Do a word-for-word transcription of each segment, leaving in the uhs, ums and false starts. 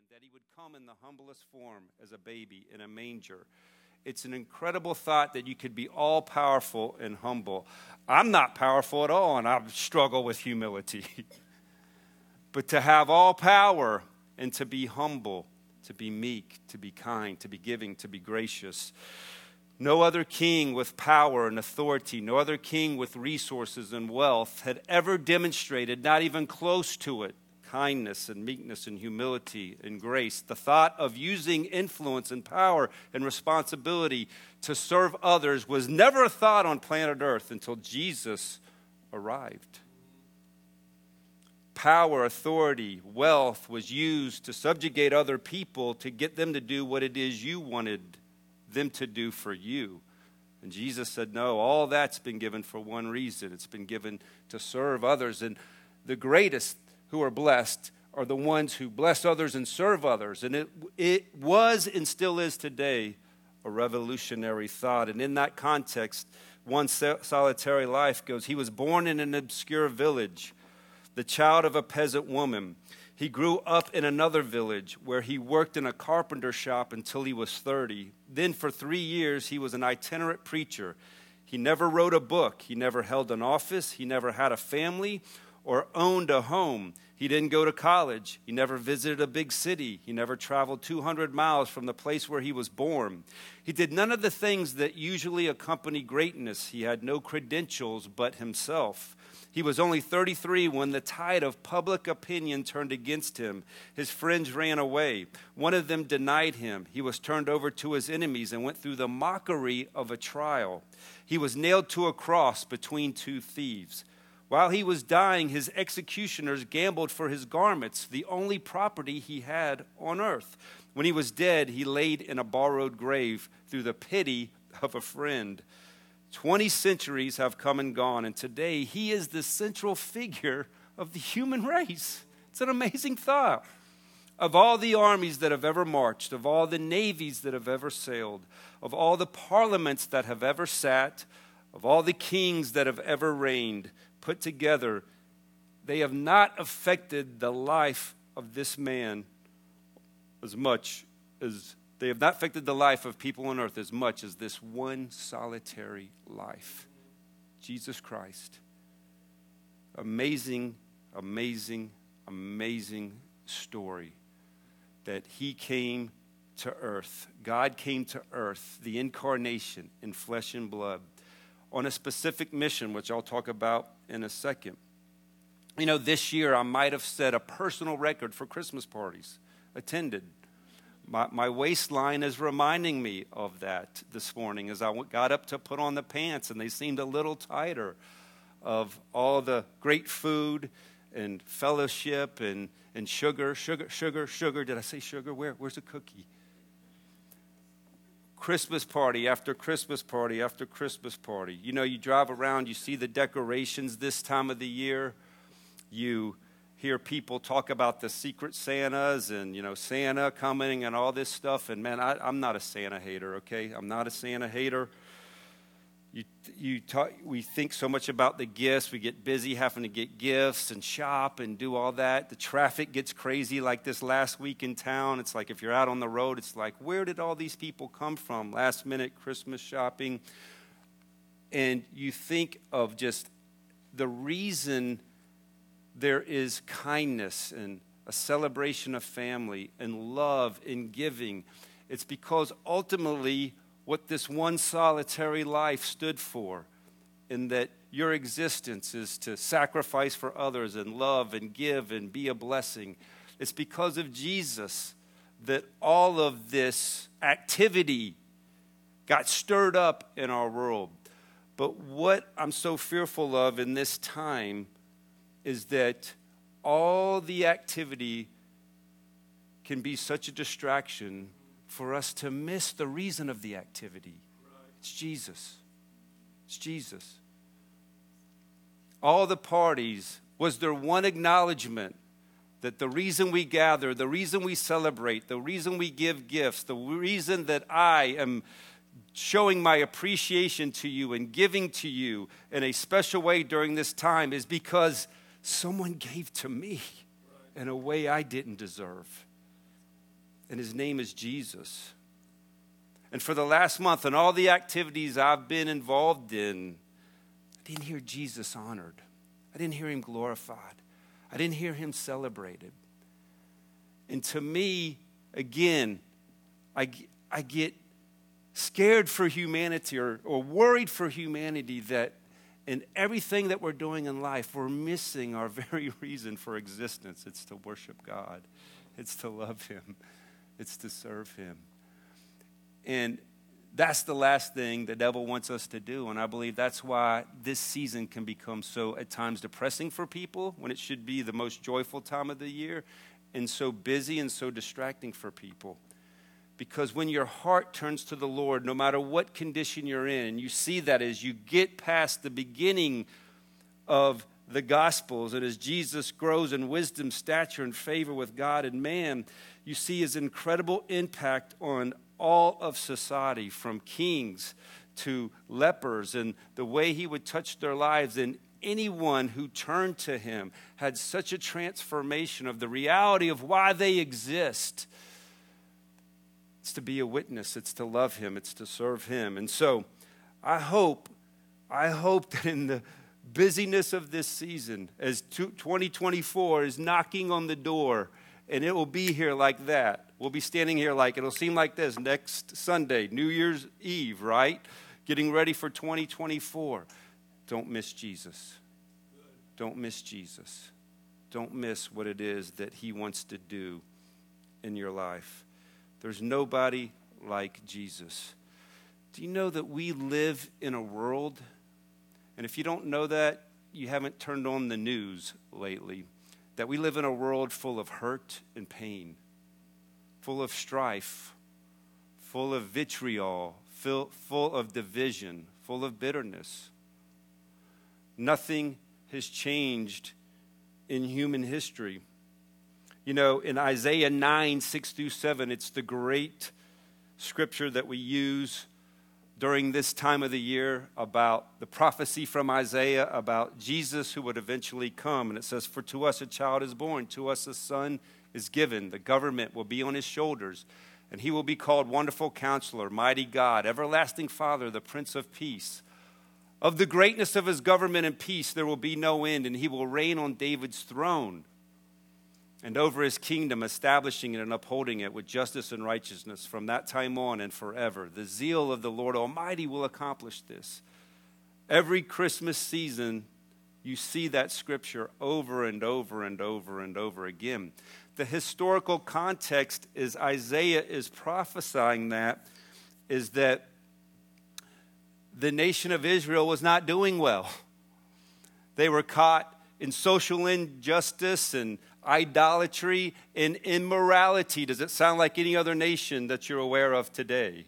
that he would come in the humblest form as a baby in a manger. It's an incredible thought that you could be all-powerful and humble. I'm not powerful at all, and I struggle with humility. But to have all power and to be humble, to be meek, to be kind, to be giving, to be gracious. No other king with power and authority, no other king with resources and wealth had ever demonstrated, not even close to it, kindness and meekness and humility and grace. The thought of using influence and power and responsibility to serve others was never a thought on planet Earth until Jesus arrived. Power, authority, wealth was used to subjugate other people to get them to do what it is you wanted them to do for you. And Jesus said, no, all that's been given for one reason. It's been given to serve others. And the greatest who are blessed are the ones who bless others and serve others. And it, it was and still is today a revolutionary thought. And in that context, one solitary life goes, he was born in an obscure village, the child of a peasant woman. He grew up in another village where he worked in a carpenter shop until he was thirty. Then for three years, he was an itinerant preacher. He never wrote a book. He never held an office. He never had a family or owned a home. He didn't go to college. He never visited a big city. He never traveled two hundred miles from the place where he was born. He did none of the things that usually accompany greatness. He had no credentials but himself. He was only thirty-three when the tide of public opinion turned against him. His friends ran away. One of them denied him. He was turned over to his enemies and went through the mockery of a trial. He was nailed to a cross between two thieves. While he was dying, his executioners gambled for his garments, the only property he had on earth. When he was dead, he laid in a borrowed grave through the pity of a friend. Twenty centuries have come and gone, and today he is the central figure of the human race. It's an amazing thought. Of all the armies that have ever marched, of all the navies that have ever sailed, of all the parliaments that have ever sat, of all the kings that have ever reigned, put together, they have not affected the life of this man as much as they have not affected the life of people on earth as much as this one solitary life. Jesus Christ. Amazing, amazing, amazing story that he came to earth. God came to earth, the incarnation in flesh and blood, on a specific mission, which I'll talk about in a second. You know, this year I might have set a personal record for Christmas parties attended. My, my waistline is reminding me of that this morning as I got up to put on the pants, and they seemed a little tighter, of all the great food and fellowship and, and sugar, sugar, sugar, sugar. Did I say sugar? Where? Where's the cookie? Christmas party after Christmas party after Christmas party. You know, you drive around, you see the decorations this time of the year. You hear people talk about the secret Santas and, you know, Santa coming and all this stuff. And, man, I, I'm not a Santa hater, okay? I'm not a Santa hater. You, you talk, we think so much about the gifts. We get busy having to get gifts and shop and do all that. The traffic gets crazy like this last week in town. It's like if you're out on the road, it's like, where did all these people come from? Last minute Christmas shopping. And you think of just the reason there is kindness and a celebration of family and love and giving. It's because ultimately what this one solitary life stood for, in that your existence is to sacrifice for others and love and give and be a blessing. It's because of Jesus that all of this activity got stirred up in our world. But what I'm so fearful of in this time is that all the activity can be such a distraction for us to miss the reason of the activity. It's Jesus. It's Jesus. All the parties, was there one acknowledgement that the reason we gather, the reason we celebrate, the reason we give gifts, the reason that I am showing my appreciation to you and giving to you in a special way during this time is because someone gave to me in a way I didn't deserve. and his name is Jesus. And for the last month and all the activities I've been involved in, I didn't hear Jesus honored. I didn't hear him glorified. I didn't hear him celebrated. And to me, again, I, I get scared for humanity or, or worried for humanity that in everything that we're doing in life, we're missing our very reason for existence. It's to worship God. It's to love him. It's to serve him. And that's the last thing the devil wants us to do. And I believe that's why this season can become so at times depressing for people when it should be the most joyful time of the year, and so busy and so distracting for people. Because when your heart turns to the Lord, no matter what condition you're in, and you see that as you get past the beginning of the Gospels, and as Jesus grows in wisdom, stature, and favor with God and man, you see his incredible impact on all of society, from kings to lepers, and the way he would touch their lives. And anyone who turned to him had such a transformation of the reality of why they exist. It's to be a witness. It's to love him. It's to serve him. And so I hope, I hope that in the busyness of this season, as twenty twenty-four is knocking on the door, and it will be here like that. We'll be standing here like, it'll seem like this next Sunday, New Year's Eve, right? Getting ready for twenty twenty-four. Don't miss Jesus. Don't miss Jesus. Don't miss what it is that he wants to do in your life. There's nobody like Jesus. Do you know that we live in a world, and if you don't know that, you haven't turned on the news lately, that we live in a world full of hurt and pain, full of strife, full of vitriol, full, full of division, full of bitterness. Nothing has changed in human history. You know, in Isaiah nine, six through seven, it's the great scripture that we use during this time of the year about the prophecy from Isaiah about Jesus who would eventually come. And it says, "For to us a child is born, to us a son is given. The government will be on his shoulders, and he will be called Wonderful Counselor, Mighty God, Everlasting Father, the Prince of Peace. Of the greatness of his government and peace there will be no end, and he will reign on David's throne and over his kingdom, establishing it and upholding it with justice and righteousness from that time on and forever. The zeal of the Lord Almighty will accomplish this." Every Christmas season, you see that scripture over and over and over and over again. The historical context is Isaiah is prophesying that, is that the nation of Israel was not doing well. They were caught in social injustice and idolatry and immorality. Does it sound like any other nation that you're aware of today?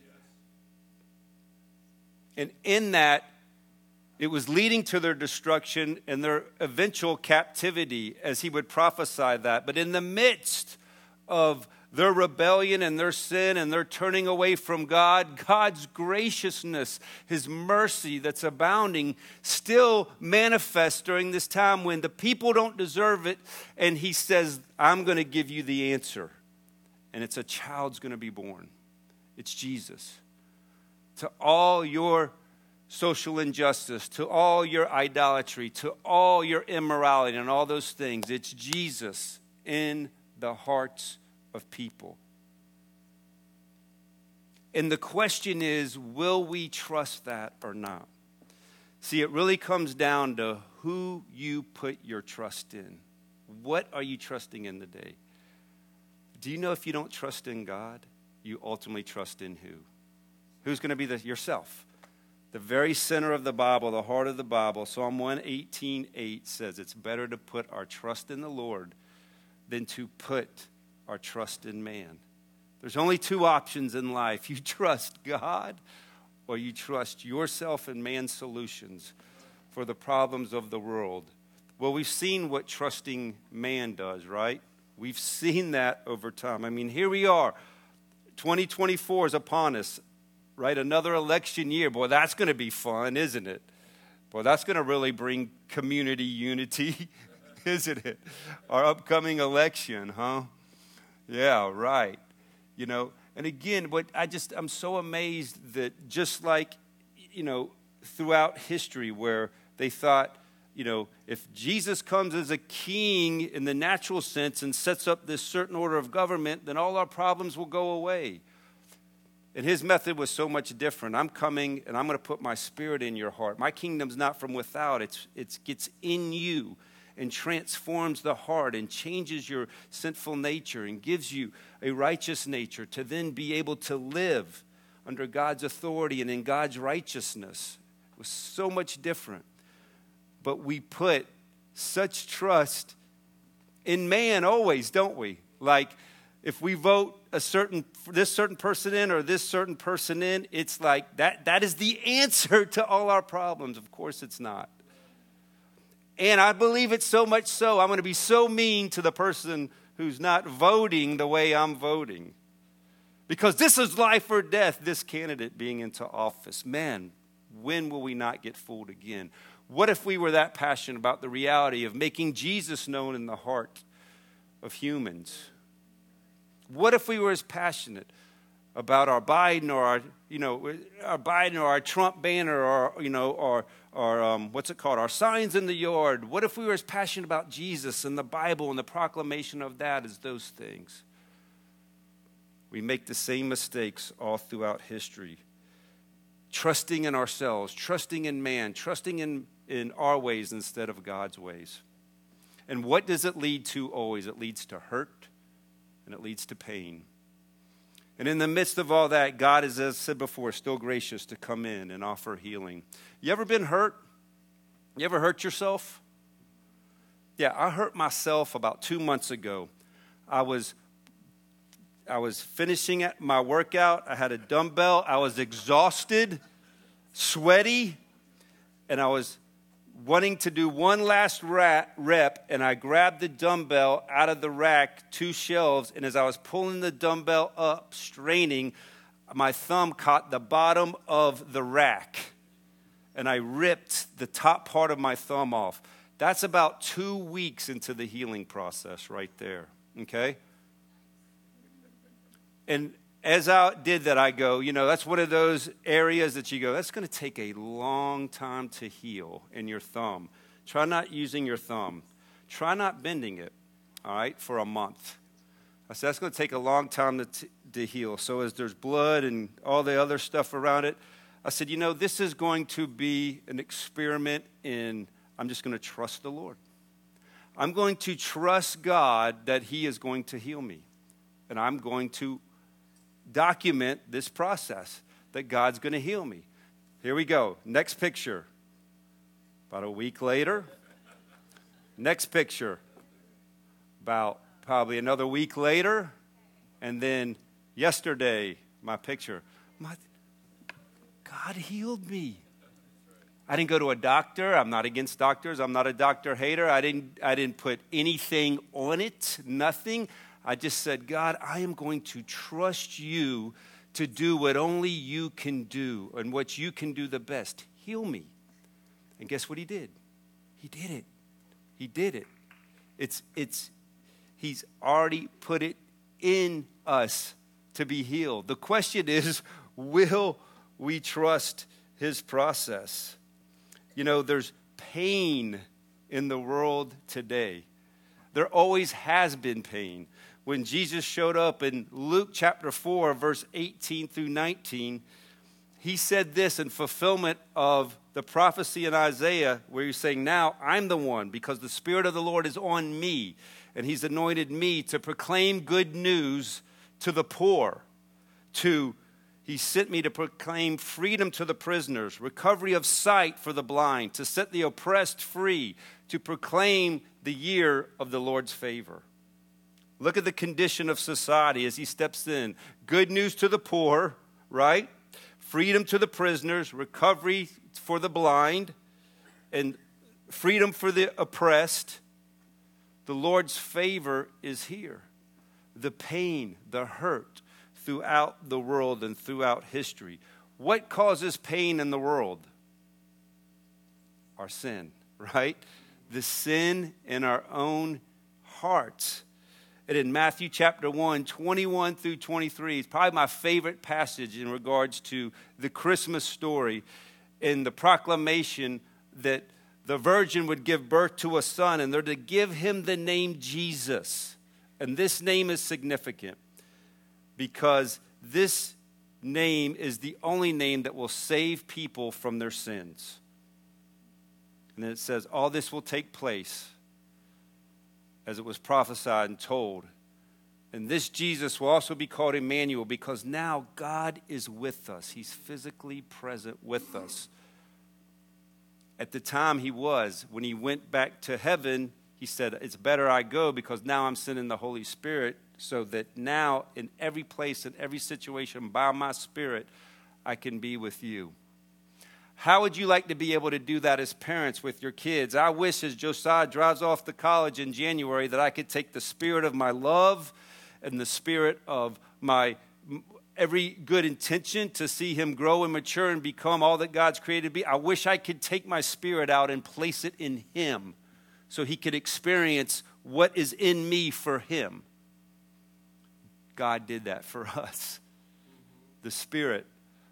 And in that, it was leading to their destruction and their eventual captivity, as he would prophesy that. But in the midst of their rebellion and their sin and their turning away from God, God's graciousness, his mercy that's abounding, still manifests during this time when the people don't deserve it. And he says, "I'm going to give you the answer. And it's a child's going to be born. It's Jesus. To all your social injustice, to all your idolatry, to all your immorality and all those things, it's Jesus in the hearts of people." And the question is, will we trust that or not? See, it really comes down to who you put your trust in. What are you trusting in today? Do you know if you don't trust in God, you ultimately trust in who? Who's going to be the yourself? The very center of the Bible, the heart of the Bible, Psalm one eighteen eight says it's better to put our trust in the Lord than to put our trust in man. There's only two options in life. You trust God or you trust yourself and man's solutions for the problems of the world. Well, we've seen what trusting man does, right? We've seen that over time. I mean, here we are. twenty twenty-four is upon us, right? Another election year. Boy, that's going to be fun, isn't it? Boy, that's going to really bring community unity, isn't it? Our upcoming election, huh? Yeah, right. you know. And again, what I just, I'm so amazed that just like, you know, throughout history where they thought, you know, if Jesus comes as a king in the natural sense and sets up this certain order of government, then all our problems will go away. And his method was so much different. I'm coming and I'm going to put my spirit in your heart. My kingdom's not from without. It's it gets in you and transforms the heart and changes your sinful nature and gives you a righteous nature to then be able to live under God's authority and in God's righteousness. It was so much different. But we put such trust in man always, don't we? Like, if we vote a certain this certain person in or this certain person in, it's like that that is the answer to all our problems. Of course it's not. And I believe it so much so, I'm going to be so mean to the person who's not voting the way I'm voting. Because this is life or death, this candidate being into office. Man, when will we not get fooled again? What if we were that passionate about the reality of making Jesus known in the heart of humans? What if we were as passionate about our Biden or our, you know, our Biden or our Trump banner or, you know, or, or um, what's it called, our signs in the yard? What if we were as passionate about Jesus and the Bible and the proclamation of that as those things? We make the same mistakes all throughout history. Trusting in ourselves, trusting in man, trusting in, in our ways instead of God's ways. And what does it lead to always? It leads to hurt. And it leads to pain. And in the midst of all that, God is, as I said before, still gracious to come in and offer healing. You ever been hurt? You ever hurt yourself? Yeah, I hurt myself about two months ago. I was, I was finishing my workout. I had a dumbbell. I was exhausted, sweaty, and I was wanting to do one last rep, and I grabbed the dumbbell out of the rack, two shelves, and as I was pulling the dumbbell up, straining, my thumb caught the bottom of the rack, and I ripped the top part of my thumb off. That's about two weeks into the healing process right there, okay? And as I did that, I go, you know, that's one of those areas that you go, that's going to take a long time to heal in your thumb. Try not using your thumb. Try not bending it, all right, for a month. I said, that's going to take a long time to, t- to heal. So as there's blood and all the other stuff around it, I said, you know, this is going to be an experiment in, I'm just going to trust the Lord. I'm going to trust God that he is going to heal me. And I'm going to document this process that God's going to heal me. Here we go. Next picture. About a week later. Next picture. About probably another week later. And then yesterday, my picture. My, God healed me. I didn't go to a doctor. I'm not against doctors. I'm not a doctor hater. I didn't, I didn't put anything on it. Nothing. I just said, God, I am going to trust you to do what only you can do and what you can do the best. Heal me. And guess what he did? He did it. He did it. It's, it's, he's already put it in us to be healed. The question is, will we trust his process? You know, there's pain in the world today. There always has been pain. When Jesus showed up in Luke chapter four, verse eighteen through nineteen, he said this in fulfillment of the prophecy in Isaiah where he's saying, now I'm the one because the Spirit of the Lord is on me, and he's anointed me to proclaim good news to the poor. To, he sent me to proclaim freedom to the prisoners, recovery of sight for the blind, to set the oppressed free, to proclaim the year of the Lord's favor. Look at the condition of society as he steps in. Good news to the poor, right? Freedom to the prisoners, recovery for the blind, and freedom for the oppressed. The Lord's favor is here. The pain, the hurt throughout the world and throughout history. What causes pain in the world? Our sin, right? The sin in our own hearts. And in Matthew chapter one, twenty-one through twenty-three, it's probably my favorite passage in regards to the Christmas story, in the proclamation that the virgin would give birth to a son, and they're to give him the name Jesus. And this name is significant because this name is the only name that will save people from their sins. And then it says, all this will take place as it was prophesied and told. And this Jesus will also be called Emmanuel, because now God is with us. He's physically present with us. At the time he was, when he went back to heaven, he said, it's better I go, because now I'm sending the Holy Spirit, so that now in every place, in every situation, by my Spirit, I can be with you. How would you like to be able to do that as parents with your kids? I wish, as Josiah drives off to college in January, that I could take the spirit of my love and the spirit of my every good intention to see him grow and mature and become all that God's created to be. I wish I could take my spirit out and place it in him so he could experience what is in me for him. God did that for us. The Spirit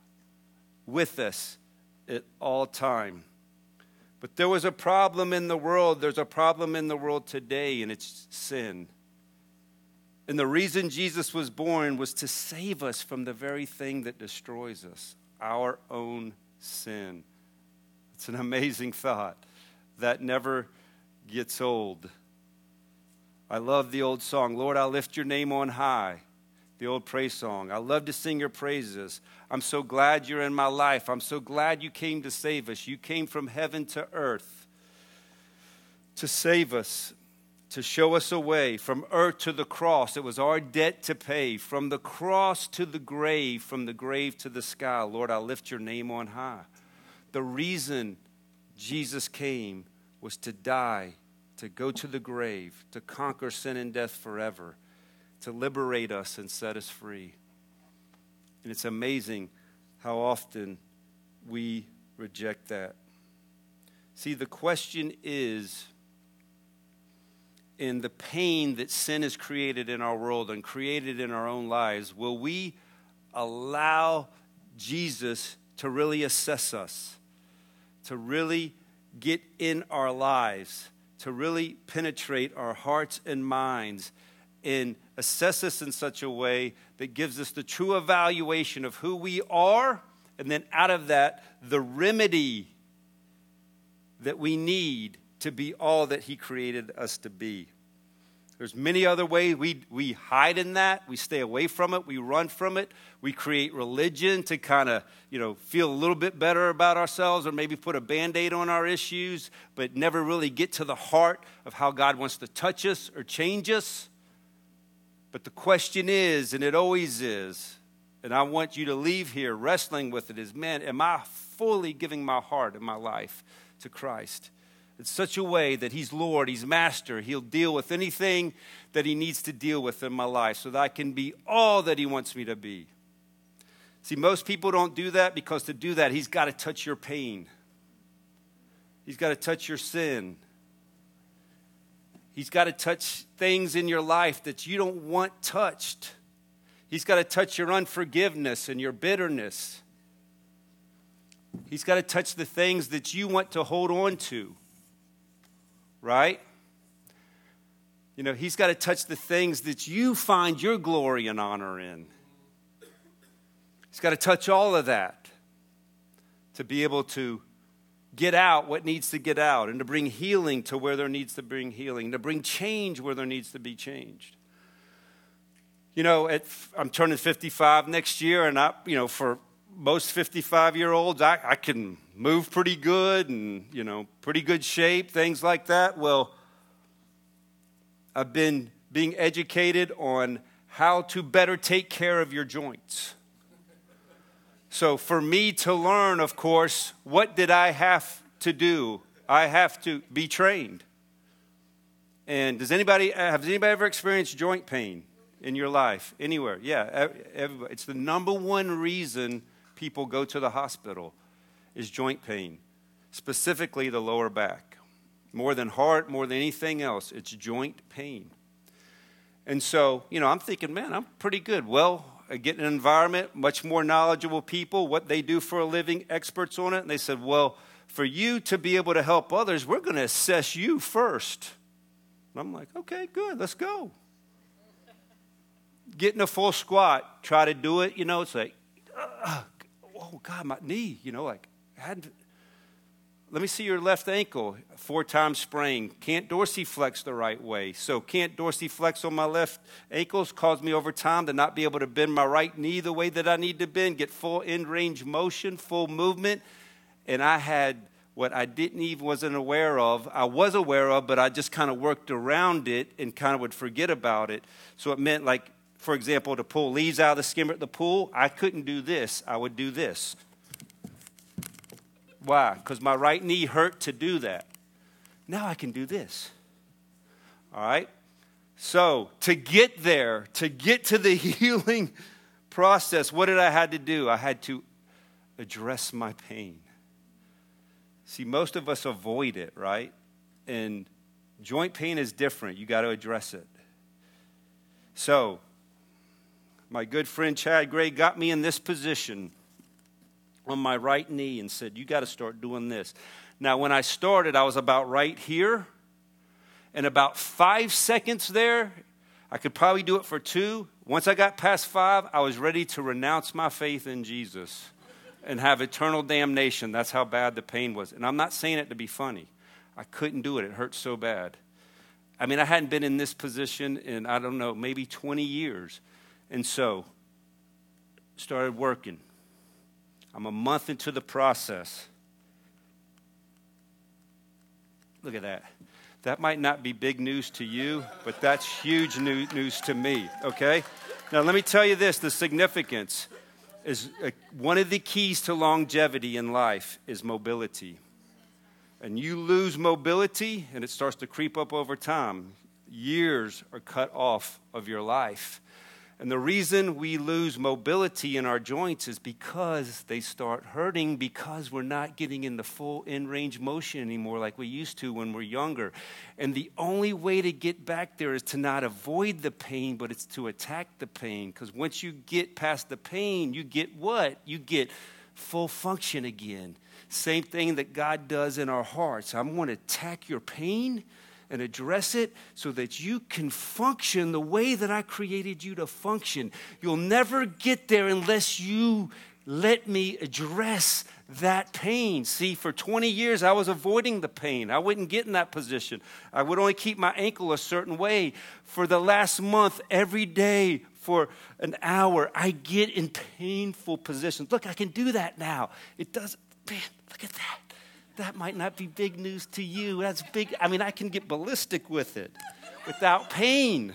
with us at all time. But there was a problem in the world. There's a problem in the world today, and it's sin. And the reason Jesus was born was to save us from the very thing that destroys us, our own sin. It's an amazing thought that never gets old. I love the old song, Lord, I'll lift your name on high. The old praise song. I love to sing your praises. I'm so glad you're in my life. I'm so glad you came to save us. You came from heaven to earth to save us, to show us a way. From earth to the cross, it was our debt to pay. From the cross to the grave, from the grave to the sky, Lord, I lift your name on high. The reason Jesus came was to die, to go to the grave, to conquer sin and death forever, to liberate us and set us free. And it's amazing how often we reject that. See, the question is, in the pain that sin has created in our world and created in our own lives, will we allow Jesus to really assess us, to really get in our lives, to really penetrate our hearts and minds, and assess us in such a way that gives us the true evaluation of who we are, and then out of that, the remedy that we need to be all that he created us to be. There's many other ways we, we hide in that. We stay away from it. We run from it. We create religion to kind of, you know, feel a little bit better about ourselves, or maybe put a Band-Aid on our issues, but never really get to the heart of how God wants to touch us or change us. But the question is, and it always is, and I want you to leave here wrestling with it, is, man, am I fully giving my heart and my life to Christ in such a way that he's Lord, he's Master, he'll deal with anything that he needs to deal with in my life so that I can be all that he wants me to be? See, most people don't do that, because to do that, he's got to touch your pain. He's got to touch your sin. He's got to touch things in your life that you don't want touched. He's got to touch your unforgiveness and your bitterness. He's got to touch the things that you want to hold on to, right? You know, he's got to touch the things that you find your glory and honor in. He's got to touch all of that to be able to get out what needs to get out, and to bring healing to where there needs to bring healing, to bring change where there needs to be changed. You know, at, I'm turning fifty-five next year, and I, you know, for most fifty-five-year-olds, I, I can move pretty good and, you know, pretty good shape, things like that. Well, I've been being educated on how to better take care of your joints. So for me to learn, of course, what did I have to do? I have to be trained. And does anybody, has anybody ever experienced joint pain in your life? Anywhere? Yeah, everybody. It's the number one reason people go to the hospital is joint pain, specifically the lower back. More than heart, more than anything else, it's joint pain. And so, you know, I'm thinking, man, I'm pretty good. Well, I get in an environment, much more knowledgeable people, what they do for a living, experts on it. And they said, well, for you to be able to help others, we're going to assess you first. And I'm like, okay, good, let's go. Get in a full squat, try to do it, you know, it's like, uh, oh, God, my knee, you know, like, I hadn't, let me see your left ankle, four times sprain. Can't dorsiflex the right way. So can't dorsiflex on my left ankles cause me over time to not be able to bend my right knee the way that I need to bend, get full end range motion, full movement. And I had what I didn't even wasn't aware of. I was aware of, but I just kind of worked around it and kind of would forget about it. So it meant like, for example, to pull leaves out of the skimmer at the pool, I couldn't do this. I would do this. Why? Because my right knee hurt to do that. Now I can do this. All right? So to get there, to get to the healing process, what did I have to do? I had to address my pain. See, most of us avoid it, right? And joint pain is different. You got to address it. So my good friend Chad Gray got me in this position on my right knee and said, you got to start doing this. Now, when I started, I was about right here. And about five seconds there, I could probably do it for two. Once I got past five, I was ready to renounce my faith in Jesus and have eternal damnation. That's how bad the pain was. And I'm not saying it to be funny. I couldn't do it. It hurt so bad. I mean, I hadn't been in this position in, I don't know, maybe twenty years. And so, started working. I'm a month into the process. Look at that. That might not be big news to you, but that's huge news to me, okay? Now, let me tell you this. The significance is uh, one of the keys to longevity in life is mobility. And you lose mobility, and it starts to creep up over time. Years are cut off of your life. And the reason we lose mobility in our joints is because they start hurting because we're not getting in the full end range motion anymore like we used to when we're younger. And the only way to get back there is to not avoid the pain, but it's to attack the pain. Because once you get past the pain, you get what? You get full function again. Same thing that God does in our hearts. I'm going to attack your pain and address it so that you can function the way that I created you to function. You'll never get there unless you let me address that pain. See, for twenty years, I was avoiding the pain. I wouldn't get in that position. I would only keep my ankle a certain way. For the last month, every day for an hour, I get in painful positions. Look, I can do that now. It does, man, look at that. That might not be big news to you. That's big. I mean, I can get ballistic with it without pain.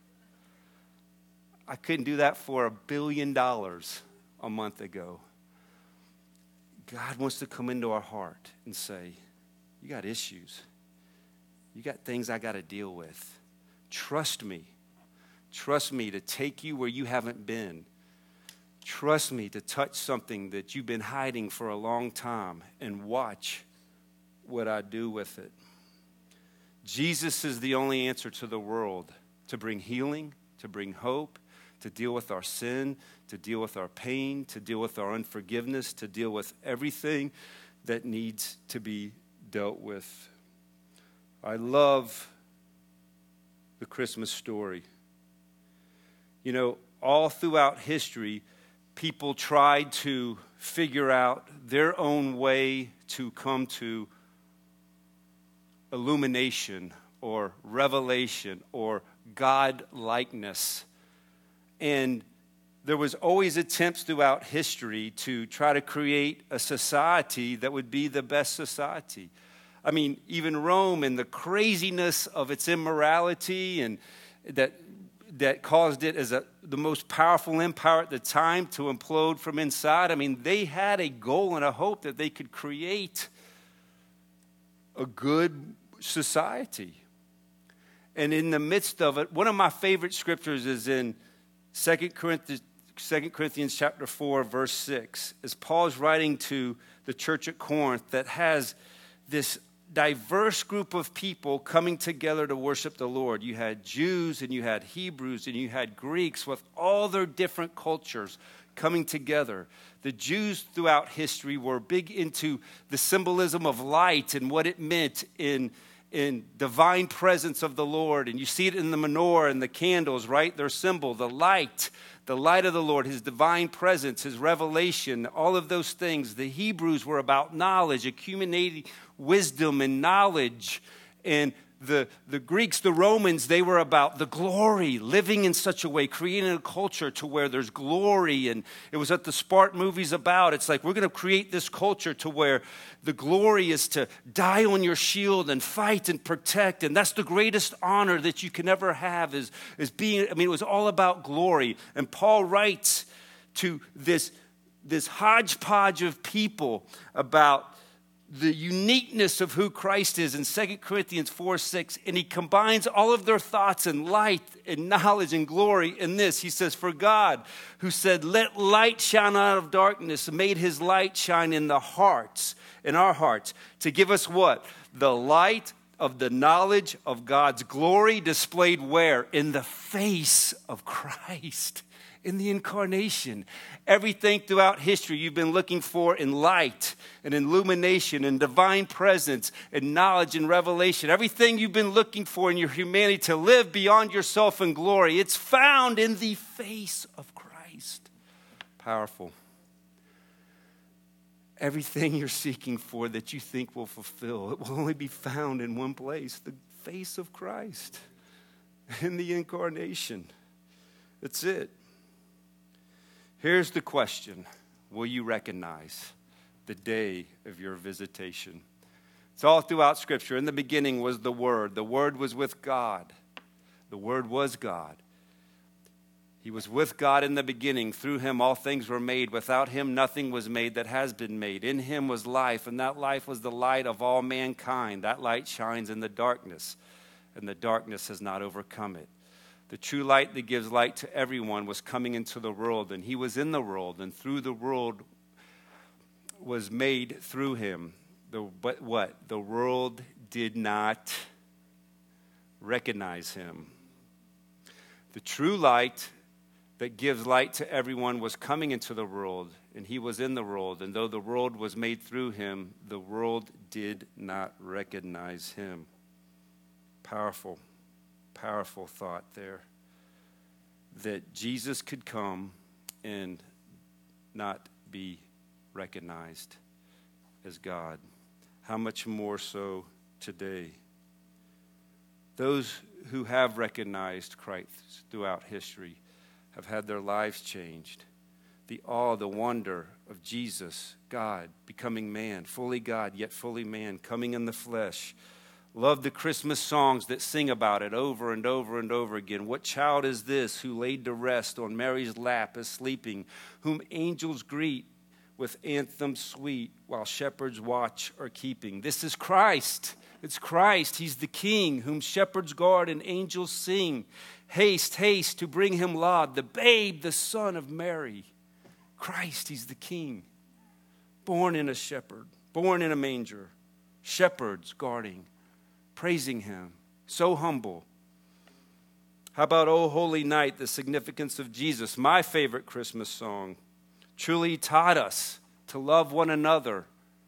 I couldn't do that for a billion dollars a month ago. God wants to come into our heart and say, you got issues. You got things I got to deal with. Trust me. Trust me to take you where you haven't been. Trust me to touch something that you've been hiding for a long time and watch what I do with it. Jesus is the only answer to the world to bring healing, to bring hope, to deal with our sin, to deal with our pain, to deal with our unforgiveness, to deal with everything that needs to be dealt with. I love the Christmas story. You know, all throughout history, people tried to figure out their own way to come to illumination or revelation or God-likeness. And there was always attempts throughout history to try to create a society that would be the best society. I mean, even Rome and the craziness of its immorality and that that caused it as a, the most powerful empire at the time to implode from inside. I mean, they had a goal and a hope that they could create a good society. And in the midst of it, one of my favorite scriptures is in Second Corinthians, Second Corinthians chapter four, verse six. As Paul's writing to the church at Corinth that has this diverse group of people coming together to worship the Lord. You had Jews and you had Hebrews and you had Greeks with all their different cultures coming together. The Jews throughout history were big into the symbolism of light and what it meant in, in divine presence of the Lord. And you see it in the menorah and the candles, right? Their symbol, the light, the light of the Lord, his divine presence, his revelation, all of those things. The Hebrews were about knowledge, accumulating wisdom and knowledge. And the, the Greeks, the Romans, they were about the glory, living in such a way, creating a culture to where there's glory. And it was what the Spartan movie's about. It's like we're going to create this culture to where the glory is to die on your shield and fight and protect. And that's the greatest honor that you can ever have is, is being, I mean, it was all about glory. And Paul writes to this, this hodgepodge of people about the uniqueness of who Christ is in Second Corinthians four six, and he combines all of their thoughts and light and knowledge and glory in this. He says, for God, who said, let light shine out of darkness, made his light shine in the hearts, in our hearts, to give us what? The light of the knowledge of God's glory displayed where? In the face of Christ. In the incarnation. Everything throughout history you've been looking for in light and illumination and divine presence and knowledge and revelation. Everything you've been looking for in your humanity to live beyond yourself in glory. It's found in the face of Christ. Powerful. Everything you're seeking for that you think will fulfill, it will only be found in one place. The face of Christ. In the incarnation. That's it. Here's the question. Will you recognize the day of your visitation? It's all throughout Scripture. In the beginning was the Word. The Word was with God. The Word was God. He was with God in the beginning. Through him all things were made. Without him nothing was made that has been made. In him was life, and that life was the light of all mankind. That light shines in the darkness, and the darkness has not overcome it. The true light that gives light to everyone was coming into the world, and he was in the world, and through the world was made through him. The, but what? The world did not recognize him. The true light that gives light to everyone was coming into the world, and he was in the world. And though the world was made through him, the world did not recognize him. Powerful. Powerful thought there, that Jesus could come and not be recognized as God. How much more so today? Those who have recognized Christ throughout history have had their lives changed. The awe, the wonder of Jesus, God, becoming man, fully God, yet fully man, coming in the flesh. Love the Christmas songs that sing about it over and over and over again. What child is this who laid to rest on Mary's lap is sleeping, whom angels greet with anthems sweet while shepherds watch are keeping? This is Christ. It's Christ. He's the King whom shepherds guard and angels sing. Haste, haste to bring him laud, the babe, the son of Mary. Christ, he's the King. Born in a shepherd, born in a manger, shepherds guarding, praising him, so humble. How about O Holy Night, the significance of Jesus, my favorite Christmas song. Truly he taught us to love one another.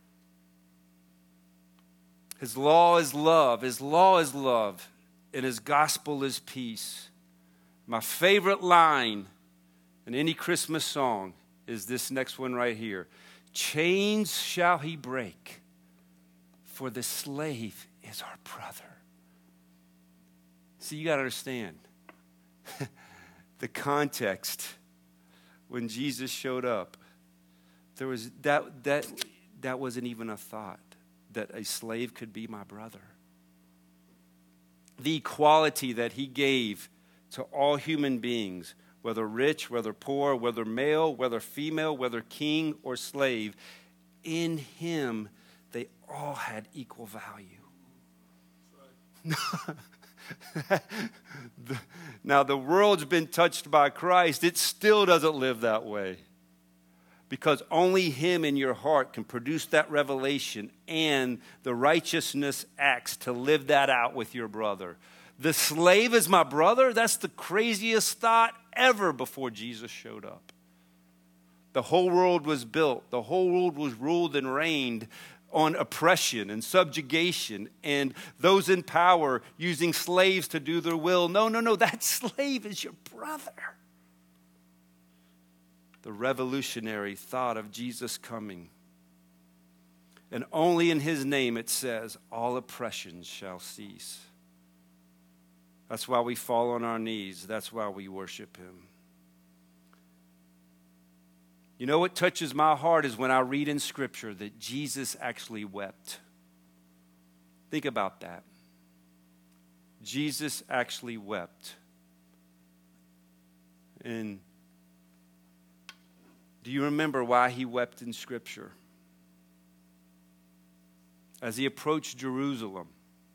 His law is love, his law is love, and his gospel is peace. My favorite line in any Christmas song is this next one right here. Chains shall he break, for the slave is our brother. See, you got to understand the context when Jesus showed up. There was that that that wasn't even a thought that a slave could be my brother. The equality that he gave to all human beings, whether rich, whether poor, whether male, whether female, whether king or slave, in him they all had equal value. Now, the world's been touched by Christ. It still doesn't live that way. because only him in your heart can produce that revelation and the righteousness acts to live that out with your brother. The slave is my brother? That's the craziest thought ever before Jesus showed up. The whole world was built. The whole world was ruled and reigned on oppression and subjugation and those in power using slaves to do their will. No, no, no, that slave is your brother. The revolutionary thought of Jesus coming. And only in his name, it says, all oppressions shall cease. That's why we fall on our knees. That's why we worship him. You know what touches my heart is when I read in Scripture that Jesus actually wept. Think about that. Jesus actually wept. And do you remember why he wept in Scripture? As he approached Jerusalem,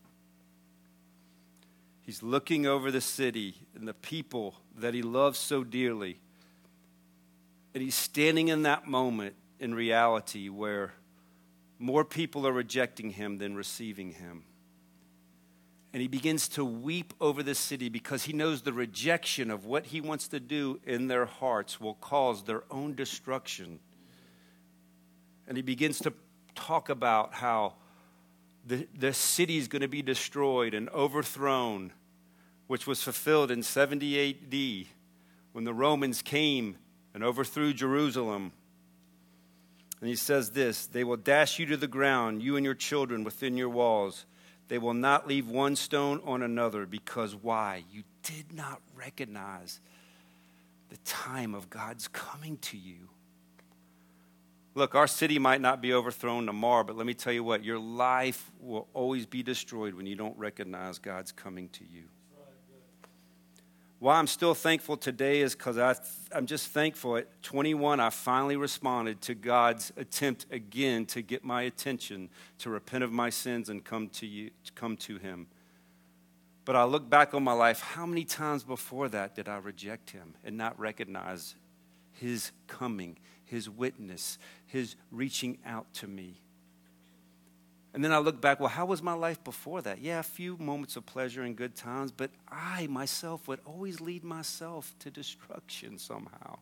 he's looking over the city and the people that he loves so dearly. And he's standing in that moment in reality where more people are rejecting him than receiving him. And he begins to weep over the city because he knows the rejection of what he wants to do in their hearts will cause their own destruction. And he begins to talk about how the, the city is going to be destroyed and overthrown, which was fulfilled in seventy A D when the Romans came and overthrew Jerusalem. And he says this, they will dash you to the ground, you and your children within your walls. They will not leave one stone on another, because why? You did not recognize the time of God's coming to you. Look, our city might not be overthrown tomorrow, but let me tell you what, your life will always be destroyed when you don't recognize God's coming to you. Why I'm still thankful today is because I'm just thankful. At twenty-one, I finally responded to God's attempt again to get my attention, to repent of my sins and come to you, to come to him. But I look back on my life, how many times before that did I reject him and not recognize his coming, his witness, his reaching out to me? And then I look back, well, how was my life before that? Yeah, a few moments of pleasure and good times, but I, myself, would always lead myself to destruction somehow.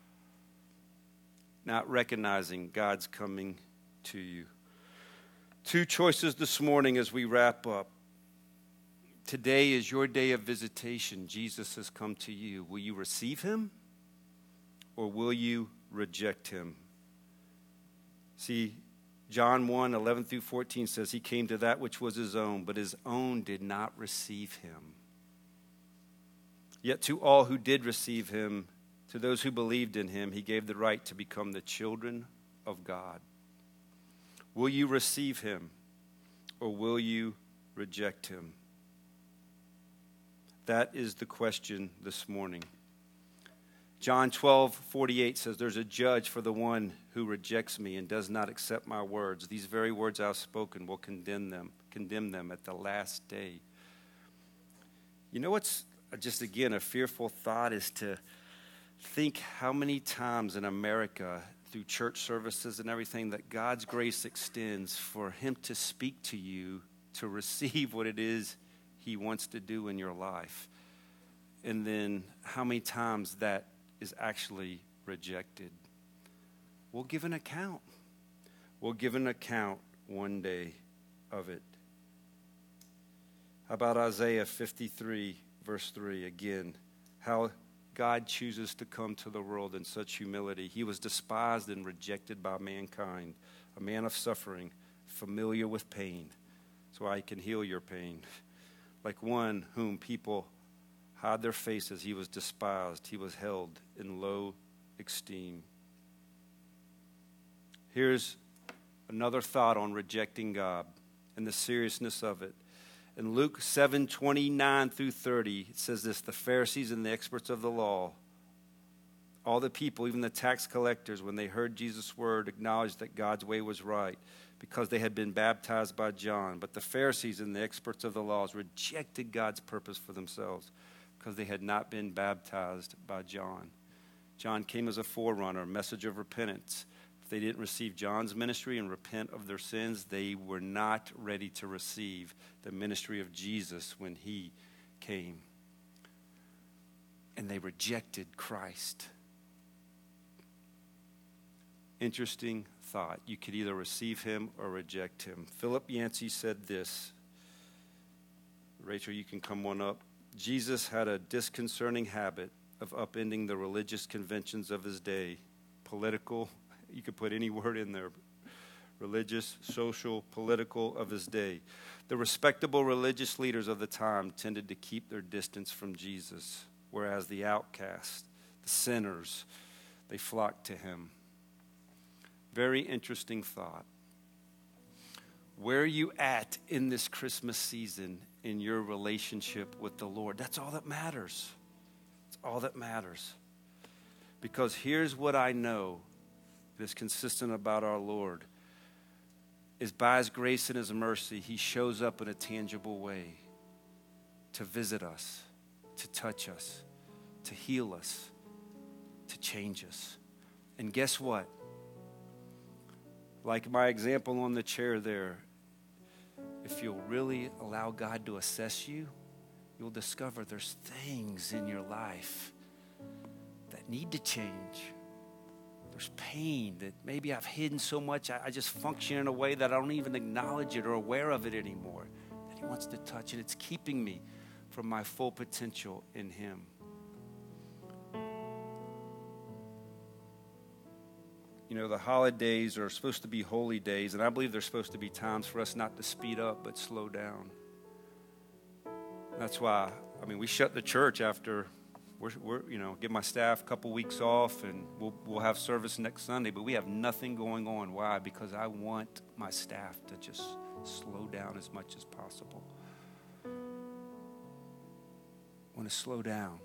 Not recognizing God's coming to you. Two choices this morning as we wrap up. Today is your day of visitation. Jesus has come to you. Will you receive him or will you reject him? See, John one, eleven through fourteen says he came to that which was his own, but his own did not receive him. Yet to all who did receive him, to those who believed in him, he gave the right to become the children of God. Will you receive him or will you reject him? That is the question this morning. John twelve forty-eight says, there's a judge for the one who rejects me and does not accept my words. These very words I've spoken will condemn them, condemn them at the last day. You know what's just, again, a fearful thought is to think how many times in America, through church services and everything, that God's grace extends for him to speak to you, to receive what it is he wants to do in your life. And then how many times that is actually rejected. We'll give an account. We'll give an account one day of it. How about Isaiah fifty-three, verse three? Again, how God chooses to come to the world in such humility. He was despised and rejected by mankind, a man of suffering, familiar with pain, so I can heal your pain. Like one whom people hide their faces, he was despised. He was held in low esteem. Here's another thought on rejecting God and the seriousness of it. In Luke seven twenty-nine through thirty, it says this, the Pharisees and the experts of the law, all the people, even the tax collectors, when they heard Jesus' word, acknowledged that God's way was right because they had been baptized by John. But the Pharisees and the experts of the laws rejected God's purpose for themselves because they had not been baptized by John. John came as a forerunner, a message of repentance. If they didn't receive John's ministry and repent of their sins, they were not ready to receive the ministry of Jesus when he came. And they rejected Christ. Interesting thought. You could either receive him or reject him. Philip Yancey said this. Rachel, you can come one up. Jesus had a disconcerting habit of upending the religious conventions of his day. Political, you could put any word in there. Religious, social, political of his day. The respectable religious leaders of the time tended to keep their distance from Jesus, whereas the outcasts, the sinners, they flocked to him. Very interesting thought. Where are you at in this Christmas season in your relationship with the Lord? That's all that matters. It's all that matters. Because here's what I know that's consistent about our Lord is by his grace and his mercy, he shows up in a tangible way to visit us, to touch us, to heal us, to change us. And guess what? Like my example on the chair there, if you'll really allow God to assess you, you'll discover there's things in your life that need to change. There's pain that maybe I've hidden so much, I, I just function in a way that I don't even acknowledge it or aware of it anymore. That he wants to touch, and it's keeping me from my full potential in him. You know, the holidays are supposed to be holy days, and I believe they're supposed to be times for us not to speed up, but slow down. That's why, I mean, we shut the church after, we're, we're you know, give my staff a couple weeks off, and we'll, we'll have service next Sunday, but we have nothing going on. Why? Because I want my staff to just slow down as much as possible. I want to slow down.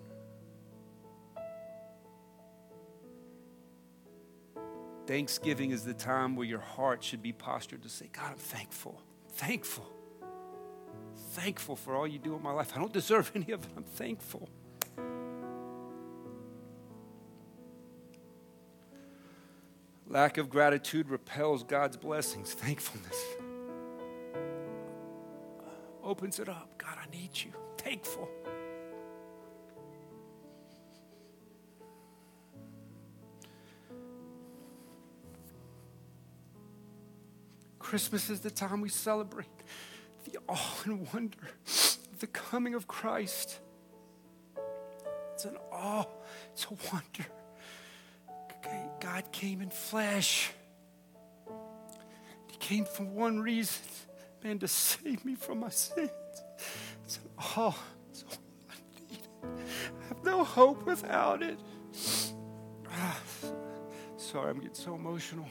Thanksgiving is the time where your heart should be postured to say, God, I'm thankful, thankful, thankful for all you do in my life. I don't deserve any of it. I'm thankful. Lack of gratitude repels God's blessings. Thankfulness opens it up. God, I need you. Thankful. Christmas is the time we celebrate the awe and wonder of the coming of Christ. It's an awe, it's a wonder. Okay, God came in flesh. He came for one reason, man, to save me from my sins. It's an awe, it's all I need. I have no hope without it. Ah, sorry, I'm getting so emotional.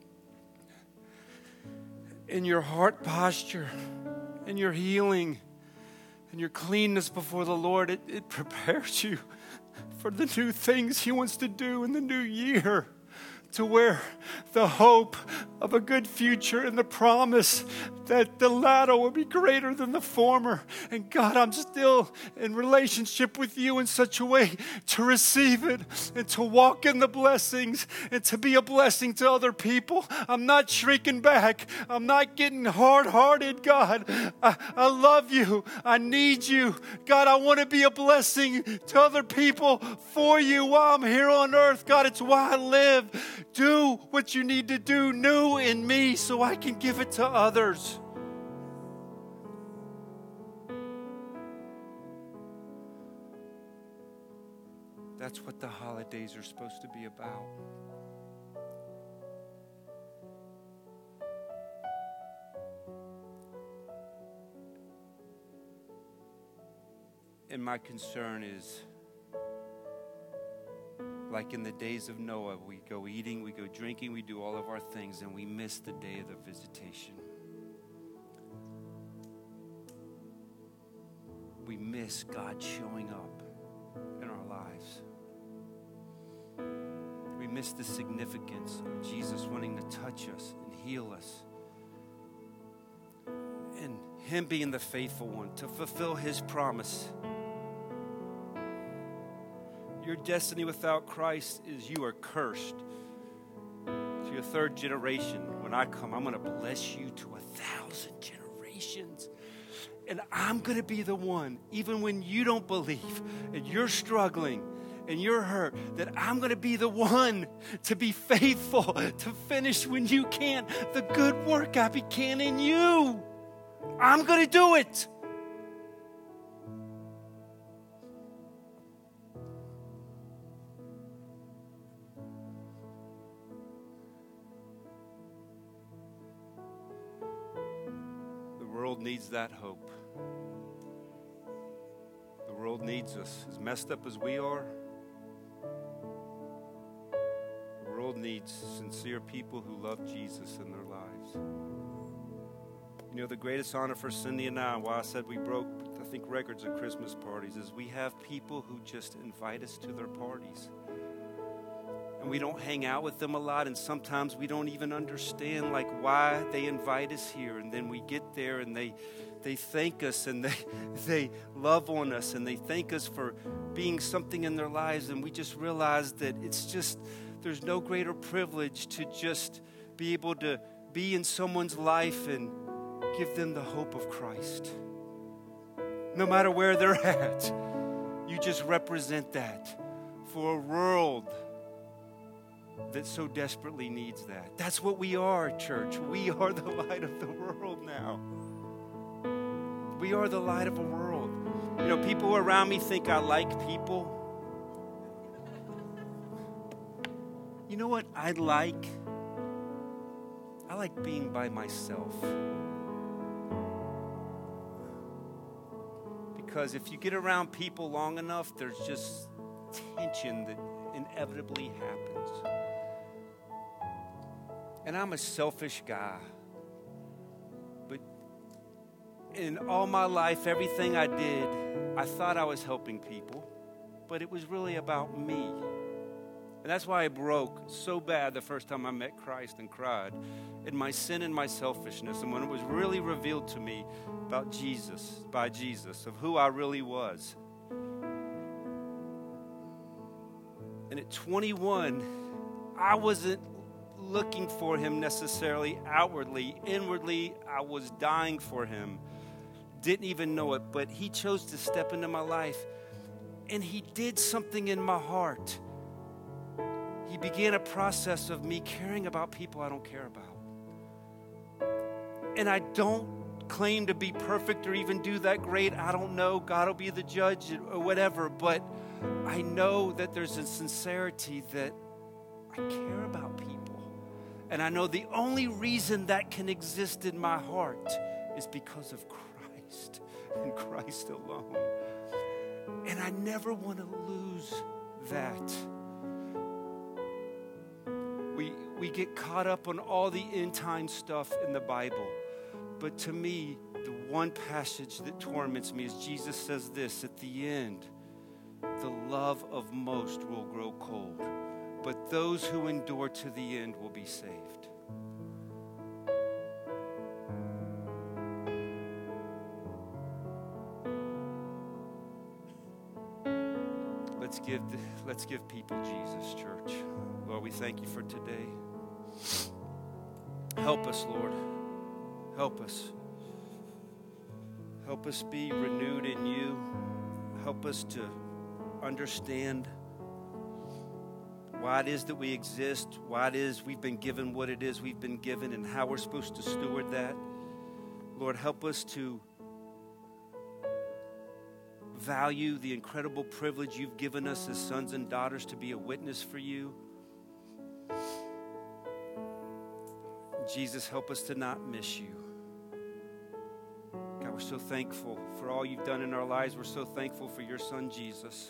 In your heart posture, in your healing, in your cleanness before the Lord, it, it prepares you for the new things he wants to do in the new year, to where the hope of a good future and the promise that the latter will be greater than the former. And God, I'm still in relationship with you in such a way to receive it and to walk in the blessings and to be a blessing to other people. I'm not shrinking back. I'm not getting hard-hearted, God. I, I love you. I need you. God, I want to be a blessing to other people for you while I'm here on earth. God, it's why I live. Do what you need to do new in me so I can give it to others. That's what the holidays are supposed to be about. And my concern is, like in the days of Noah, we go eating, we go drinking, we do all of our things, and we miss the day of the visitation. We miss God showing up in our lives. We miss the significance of Jesus wanting to touch us and heal us. And him being the faithful one to fulfill his promise. Your destiny without Christ is you are cursed. To your third generation, when I come, I'm going to bless you to a thousand generations. And I'm going to be the one, even when you don't believe and you're struggling and you're hurt, that I'm going to be the one to be faithful, to finish when you can't. The good work I began in you, I'm going to do it. The world needs that hope. The world needs us. As messed up as we are, the world needs sincere people who love Jesus in their lives. You know, the greatest honor for Cindy and I, why I said we broke, I think, records at Christmas parties, is we have people who just invite us to their parties. And we don't hang out with them a lot, and sometimes we don't even understand, like, why they invite us here. And then we get there, and they they thank us, and they they love on us, and they thank us for being something in their lives. And we just realize that it's just, there's no greater privilege to just be able to be in someone's life and give them the hope of Christ. No matter where they're at, you just represent that for a world that so desperately needs that. That's what we are, church. We are the light of the world now. We are the light of the world. You know, people around me think I like people. You know what I like? I like being by myself. Because if you get around people long enough, there's just tension that inevitably happens. And I'm a selfish guy. But in all my life, everything I did, I thought I was helping people, but it was really about me. And that's why I broke so bad the first time I met Christ and cried in my sin and my selfishness. And when it was really revealed to me about Jesus, by Jesus, of who I really was. And at twenty-one, I wasn't looking for him necessarily outwardly. Inwardly, I was dying for him. Didn't even know it, but he chose to step into my life. And he did something in my heart. He began a process of me caring about people I don't care about. And I don't claim to be perfect or even do that great. I don't know. God will be the judge or whatever. But I know that there's a sincerity that I care about people. And I know the only reason that can exist in my heart is because of Christ and Christ alone. And I never want to lose that. We, we get caught up on all the end time stuff in the Bible. But to me, the one passage that torments me is Jesus says this, at the end, the love of most will grow cold, but those who endure to the end will be saved. Let's give, let's give people Jesus, church. Lord, we thank you for today. Help us, Lord. Help us. Help us be renewed in you. Help us to understand why it is that we exist, why it is we've been given what it is we've been given, and how we're supposed to steward that. Lord, help us to value the incredible privilege you've given us as sons and daughters to be a witness for you. Jesus, help us to not miss you. God, we're so thankful for all you've done in our lives. We're so thankful for your son, Jesus.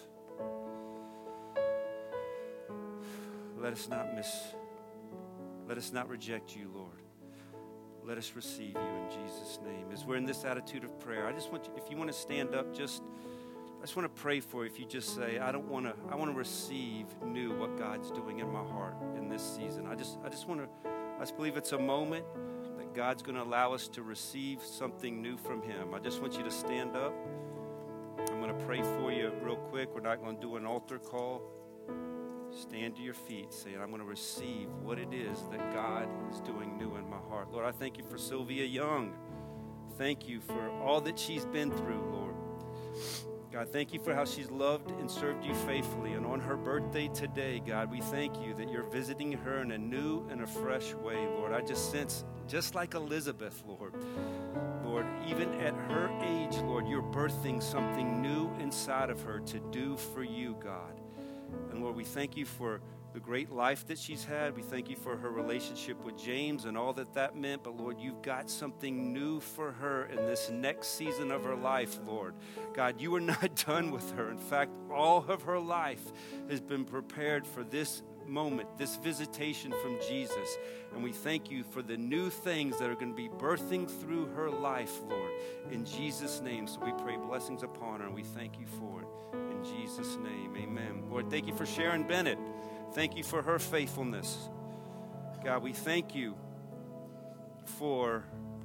Let us not miss, let us not reject you, Lord. Let us receive you in Jesus' name. As we're in this attitude of prayer, I just want you, if you want to stand up, just, I just want to pray for you. If you just say, I don't want to, I want to receive new what God's doing in my heart in this season. I just, I just want to, I just believe it's a moment that God's going to allow us to receive something new from him. I just want you to stand up. I'm going to want to pray for you real quick. We're not going to do an altar call. Stand to your feet saying, I'm going to receive what it is that God is doing new in my heart. Lord, I thank you for Sylvia Young. Thank you for all that she's been through, Lord. God, thank you for how she's loved and served you faithfully. And on her birthday today, God, we thank you that you're visiting her in a new and a fresh way, Lord. I just sense, just like Elizabeth, Lord, Lord, even at her age, Lord, you're birthing something new inside of her to do for you, God. And Lord, we thank you for the great life that she's had. We thank you for her relationship with James and all that that meant. But Lord, you've got something new for her in this next season of her life, Lord. God, you are not done with her. In fact, all of her life has been prepared for this moment, this visitation from Jesus. And we thank you for the new things that are going to be birthing through her life, Lord, in Jesus' name. So we pray blessings upon her, and we thank you for it. In Jesus' name, amen. Lord, thank you for Sharon Bennett. Thank you for her faithfulness. God, we thank you for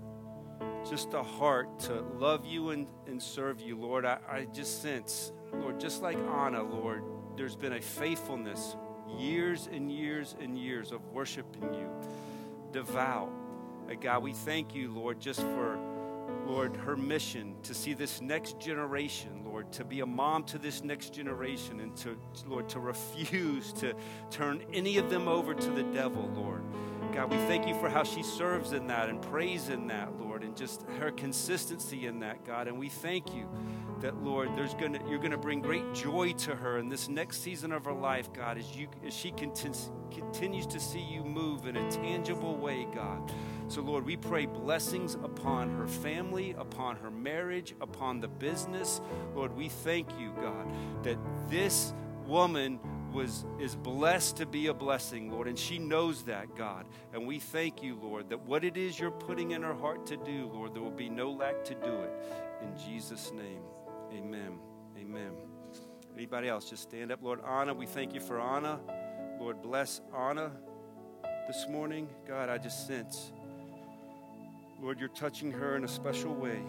just a heart to love you and, and serve you, Lord. I, I just sense, Lord, just like Anna, Lord, there's been a faithfulness, years and years and years of worshiping you, devout. Uh, God, we thank you, Lord, just for, Lord, her mission to see this next generation, Lord, to be a mom to this next generation, and to, Lord, to refuse to turn any of them over to the devil, Lord. God, we thank you for how she serves in that and prays in that, Lord, and just her consistency in that, God. And we thank you that, Lord, there's gonna you're gonna bring great joy to her in this next season of her life, God, as you as she continues continues to see you move in a tangible way, God. So, Lord, we pray blessings upon her family, upon her marriage, upon the business. Lord, we thank you, God, that this woman was is blessed to be a blessing, Lord, and she knows that, God. And we thank you, Lord, that what it is you're putting in her heart to do, Lord, there will be no lack to do it. In Jesus' name, amen. Amen. Anybody else? Just stand up. Lord, Anna, we thank you for Anna. Lord, bless Anna this morning. God, I just sense, Lord, you're touching her in a special way.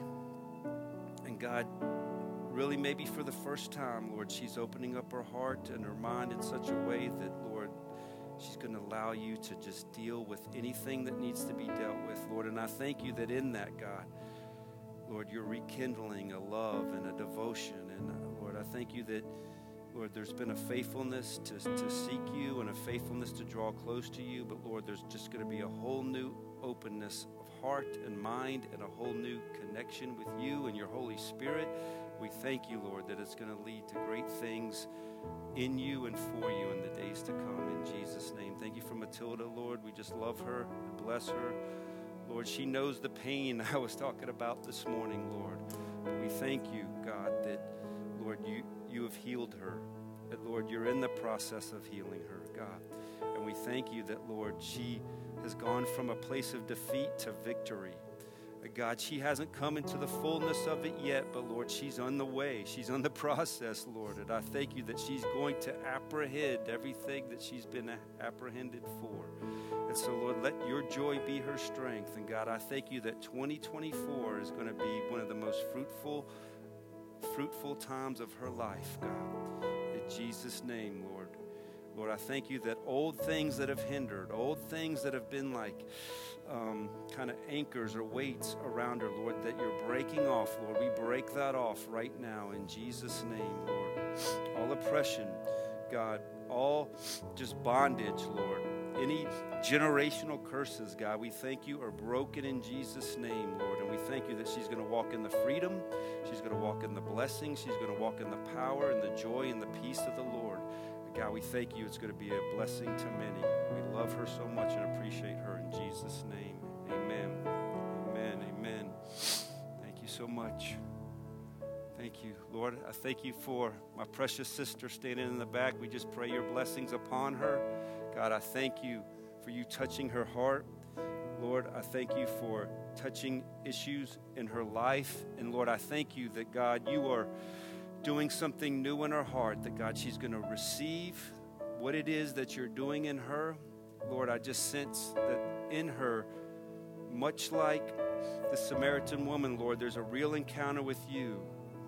And God, really maybe for the first time, Lord, she's opening up her heart and her mind in such a way that, Lord, she's going to allow you to just deal with anything that needs to be dealt with, Lord. And I thank you that in that, God, Lord, you're rekindling a love and a devotion. And, uh, Lord, I thank you that, Lord, there's been a faithfulness to, to seek you and a faithfulness to draw close to you. But, Lord, there's just going to be a whole new openness of heart and mind and a whole new connection with you and your Holy Spirit. We thank you, Lord, that it's going to lead to great things in you and for you in the days to come. In Jesus' name. Thank you for Matilda, Lord. We just love her and bless her. Lord, she knows the pain I was talking about this morning, Lord. But we thank you, God, that, Lord, you, you have healed her. That, Lord, you're in the process of healing her, God. And we thank you that, Lord, she has gone from a place of defeat to victory. God, she hasn't come into the fullness of it yet, but Lord, she's on the way. She's on the process, Lord. And I thank you that she's going to apprehend everything that she's been apprehended for. And so, Lord, let your joy be her strength. And God, I thank you that twenty twenty-four is going to be one of the most fruitful, fruitful times of her life, God. In Jesus' name, Lord. Lord, I thank you that old things that have hindered, old things that have been like um, kind of anchors or weights around her, Lord, that you're breaking off, Lord. We break that off right now in Jesus' name, Lord. All oppression, God, all just bondage, Lord. Any generational curses, God, we thank you are broken in Jesus' name, Lord. And we thank you that she's going to walk in the freedom. She's going to walk in the blessing. She's going to walk in the power and the joy and the peace of the Lord. God, we thank you. It's going to be a blessing to many. We love her so much and appreciate her in Jesus' name. Amen. Amen. Amen. Thank you so much. Thank you, Lord. I thank you for my precious sister standing in the back. We just pray your blessings upon her. God, I thank you for you touching her heart. Lord, I thank you for touching issues in her life. And Lord, I thank you that, God, you are doing something new in her heart, that, God, she's going to receive what it is that you're doing in her. Lord, I just sense that in her, much like the Samaritan woman, Lord, there's a real encounter with you.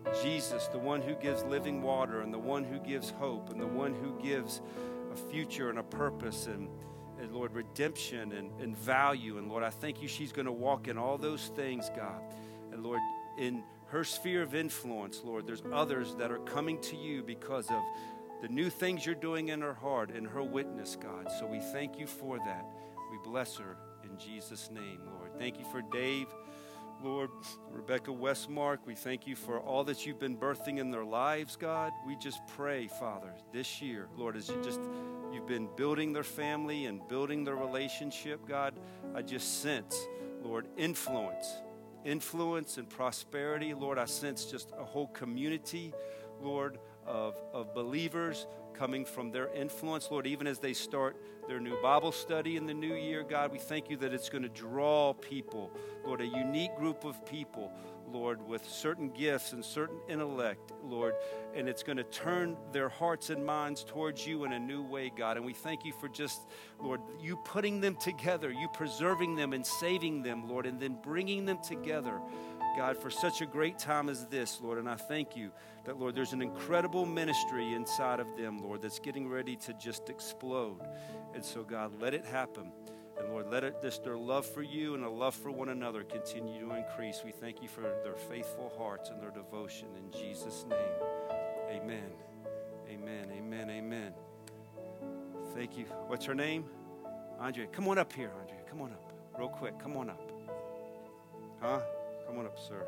Jesus, the one who gives living water and the one who gives hope and the one who gives a future and a purpose and, and Lord, redemption and, and value. And Lord, I thank you she's going to walk in all those things, God. And Lord, in her sphere of influence, Lord, there's others that are coming to you because of the new things you're doing in her heart and her witness, God. So we thank you for that. We bless her in Jesus' name, Lord. Thank you for Dave, Lord, Rebecca Westmark. We thank you for all that you've been birthing in their lives, God. We just pray, Father, this year, Lord, as you just, you've been building their family and building their relationship, God, I just sense, Lord, influence, influence and prosperity. Lord, I sense just a whole community, Lord, of, of believers coming from their influence. Lord, even as they start their new Bible study in the new year, God, we thank you that it's going to draw people, Lord, a unique group of people, Lord, with certain gifts and certain intellect, Lord, and it's going to turn their hearts and minds towards you in a new way, God. And we thank you for just, Lord, you putting them together, you preserving them and saving them, Lord, and then bringing them together, God, for such a great time as this, Lord. And I thank you that, Lord, there's an incredible ministry inside of them, Lord, that's getting ready to just explode. And so, God, let it happen. And, Lord, let it, just their love for you and a love for one another continue to increase. We thank you for their faithful hearts and their devotion. In Jesus' name, amen. Amen, amen, amen. Thank you. What's her name? Andrea. Come on up here, Andrea. Come on up. Real quick. Come on up. Huh? Come on up, sir.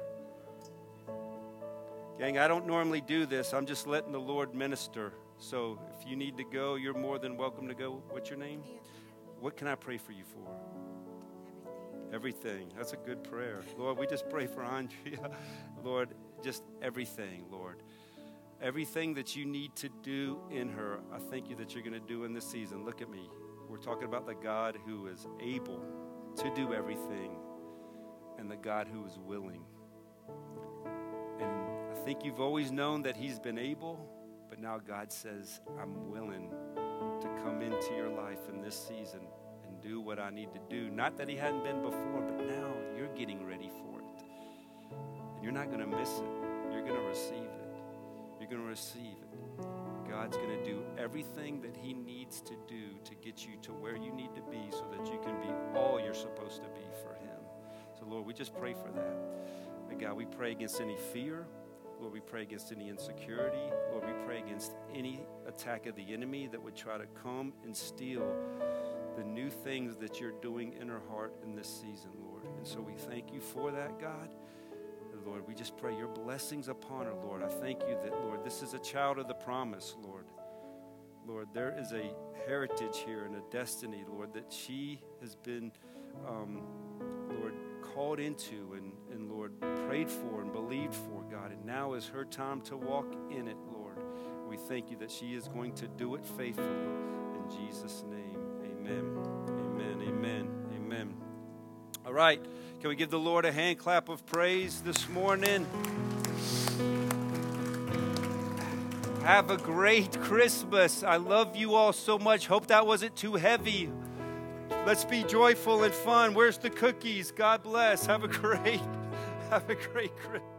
Gang, I don't normally do this. I'm just letting the Lord minister. So if you need to go, you're more than welcome to go. What's your name? What can I pray for you for? Everything. Everything. That's a good prayer. Lord, we just pray for Andrea. Lord, just everything, Lord. Everything that you need to do in her, I thank you that you're going to do in this season. Look at me. We're talking about the God who is able to do everything and the God who is willing. And I think you've always known that he's been able, but now God says, I'm willing to come into your life in this season and do what I need to do. Not that he hadn't been before, but now you're getting ready for it. And you're not going to miss it. You're going to receive it. You're going to receive it. God's going to do everything that he needs to do to get you to where you need to be so that you can be all you're supposed to be for him. So, Lord, we just pray for that. And God, we pray against any fear. Lord, we pray against any insecurity. Lord, we pray against any attack of the enemy that would try to come and steal the new things that you're doing in her heart in this season, Lord. And so we thank you for that, God. And Lord, we just pray your blessings upon her, Lord. I thank you that, Lord, this is a child of the promise, Lord. Lord, there is a heritage here and a destiny, Lord, that she has been, um, Lord, called into and, and, Lord, prayed for and believed for, God. And now is her time to walk in it, Lord. We thank you that she is going to do it faithfully. In Jesus' name, amen, amen, amen, amen. All right, can we give the Lord a hand clap of praise this morning? Have a great Christmas. I love you all so much. Hope that wasn't too heavy. Let's be joyful and fun. Where's the cookies? God bless. Have a great, have a great Christmas.